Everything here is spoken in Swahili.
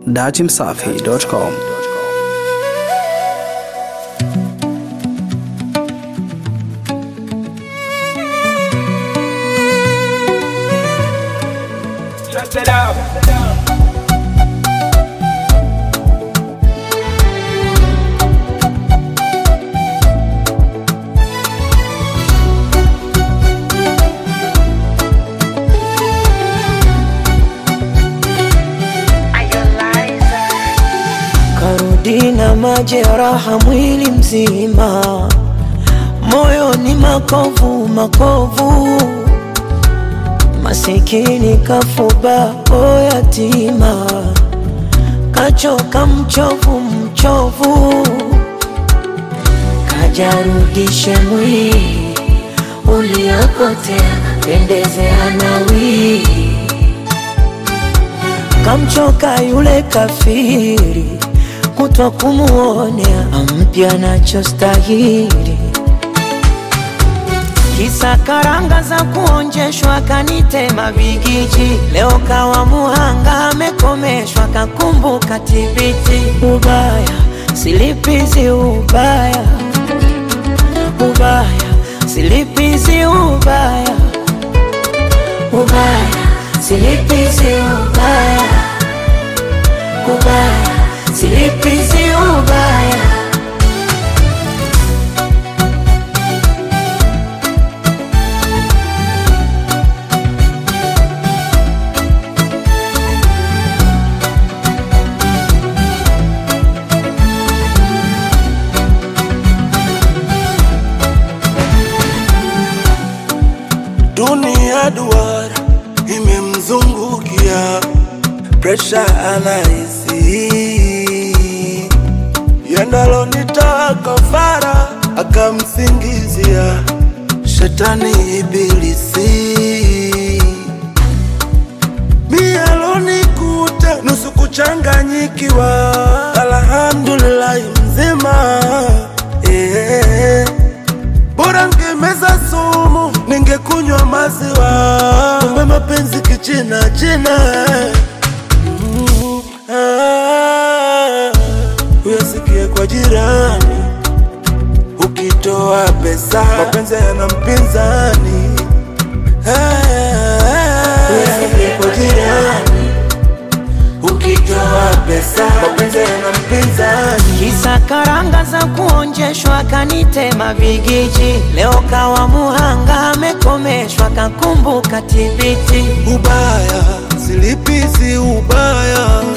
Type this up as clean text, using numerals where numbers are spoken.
dachimsafi.com. Check it out. Karudi na majeraha mwili mzima, moyo ni makovu makovu, masikini kafuba o yatima, kachoka mchovu mchovu, kajarudishe mwili uliopotea, pendezea nawi, kamchoka yule kafiri, kutwa kumuonea ampya nachostahili. Kisa karanga za kuonjeshwa kanitema bigiji, leo kawa muhanga amekomeshwa kakumbuka tibiti. Ubaya silipizi ubaya, ubaya silipizi ubaya, ubaya silipizi ubaya, ubaya silipizi ubaya. Dunia duara imemzungukia, pressure anahisi, yendalo nitaka fara akamsingizia shetani ibilisi. Mialoni kuta nusu kuchanganyikiwa, alhamdulillah mzima. Bora ngemeza sumu, ningekunywa maziwa, kumbe mapenzi kichina china. Uyasikie kwa jirani, ukitoa pesa mapenzi yana mpinzani. Uyasikie kwa jirani, ukitoa pesa mapenzi yana mpinzani. Kisa karanga za kuonjeshwa kanitema bigiji, leo kawa muhanga amekomeshwa kakumbuka tibiti. Ubaya silipizi ubaya,